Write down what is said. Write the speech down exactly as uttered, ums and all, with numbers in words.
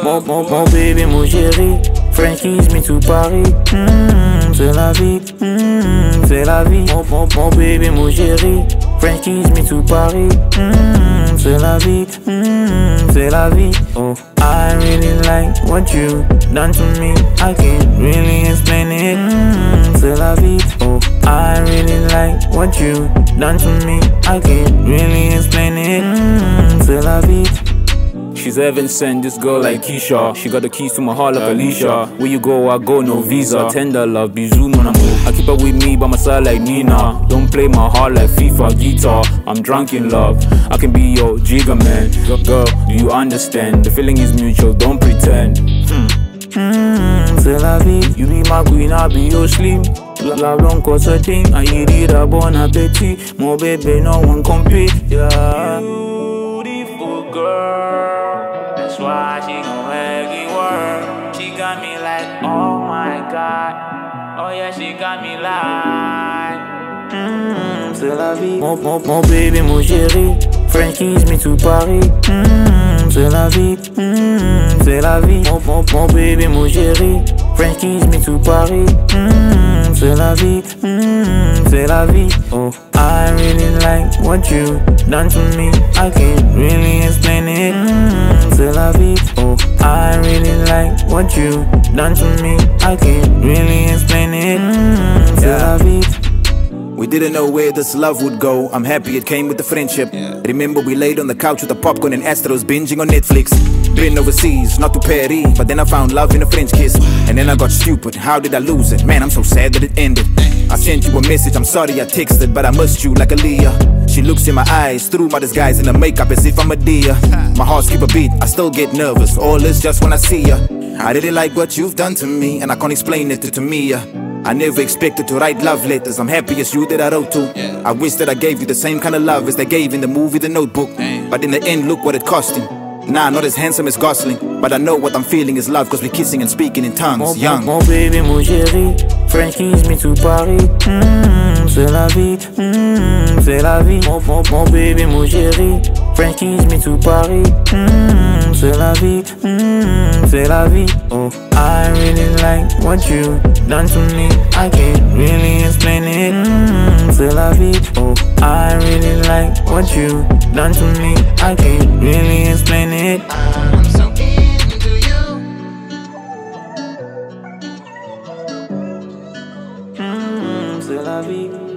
Mon, mon, mon bébé, mon chéri, French kiss me to Paris. Mmh, c'est la vie, mmh, c'est la vie. Mon, mon, mon bébé, mon chéri, French kiss me to Paris. Mmh, c'est la vie, mmh, c'est la vie. Oh, I really like what you done to me. I can't really explain it. Mmh, c'est la vie. Oh, I really like what you done to me. I can't really explain it. Mmh, c'est la vie. She's heaven sent, this girl like Keisha. She got the keys to my heart like Alicia. Where you go, I go, no visa. Tender love, bijou mon amour. I keep her with me by my side like Nina. Don't play my heart like FIFA guitar. I'm drunk in love, I can be your jigger man. Girl, do you understand? The feeling is mutual, don't pretend. Hmm. Mm, c'est la vie, you be my queen, I'll be your slim. Love don't cost a thing, I eat it a bon appetit. My baby, no one compete, yeah. Beautiful girl, that's why she gon' make it work. She got me like, oh my god, oh yeah, she got me like. Mm, c'est la vie, mon, mon, mon bébé, mon chéri, French kiss me to Paris. Mm, c'est la vie, mm, c'est la vie. Mon, mon, mon bébé, mon chéri, French kiss me to Paris. Mm, c'est la vie, mm, c'est la vie. Oh, I really like what you done to me. I can't really explain it. Mm, c'est la vie. Oh, I really like what you done to me. I can't really explain it. Mm, c'est la vie. We didn't know where this love would go. I'm happy it came with the friendship. Yeah. Remember we laid on the couch with the popcorn and Astros binging on Netflix. Been overseas, not to Paris, but then I found love in a French kiss. And then I got stupid, how did I lose it? Man, I'm so sad that it ended. I sent you a message, I'm sorry I texted, but I missed you like Aaliyah. She looks in my eyes, through my disguise in the makeup as if I'm a deer. My heart skip a beat, I still get nervous, all is just when I see ya. I really like what you've done to me, and I can't explain it to, to me. Yeah. I never expected to write love letters. I'm happy it's you that I wrote to. Yeah. I wish that I gave you the same kind of love as they gave in the movie The Notebook. Damn. But in the end, look what it cost him. Nah, not as handsome as Gosling, but I know what I'm feeling is love, cause we're kissing and speaking in tongues, mon, young. Mon, mon bébé, mon chéri, French kiss me to Paris. Mm, c'est la vie, mm, c'est la vie. Mon, mon, mon bébé, mon chéri, French kiss me to Paris. Mm, c'est la vie, mm, c'est la vie. Oh, I really like what you done to me. I can't really explain it. Mm, c'est la vie. Oh, I really like what you done to me. I can't really explain it. I'm so into you. Mm, c'est la vie.